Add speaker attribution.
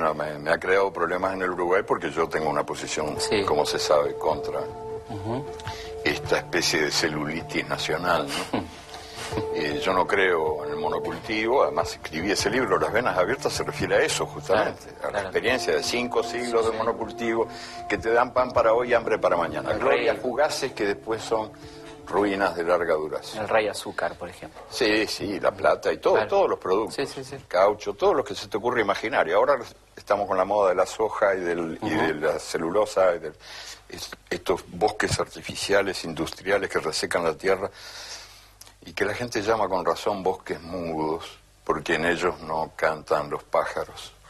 Speaker 1: Bueno, me ha creado problemas en el Uruguay porque yo tengo una posición,
Speaker 2: Sí.
Speaker 1: como se sabe, contra esta especie de celulitis nacional, ¿no? Yo no creo en el monocultivo, además escribí ese libro, Las venas abiertas, se refiere a eso justamente, a la experiencia de 5 siglos de monocultivo que te dan pan para hoy y hambre para mañana. Glorias fugaces que después son ruinas de larga duración.
Speaker 2: El rey azúcar, por ejemplo.
Speaker 1: Sí, sí, la plata y todo,
Speaker 2: Claro.
Speaker 1: todos los productos, el caucho, todo lo que se te ocurre imaginar. Y ahora estamos con la moda de la soja y de la celulosa, y estos bosques artificiales, industriales que resecan la tierra y que la gente llama con razón bosques mudos, porque en ellos no cantan los pájaros.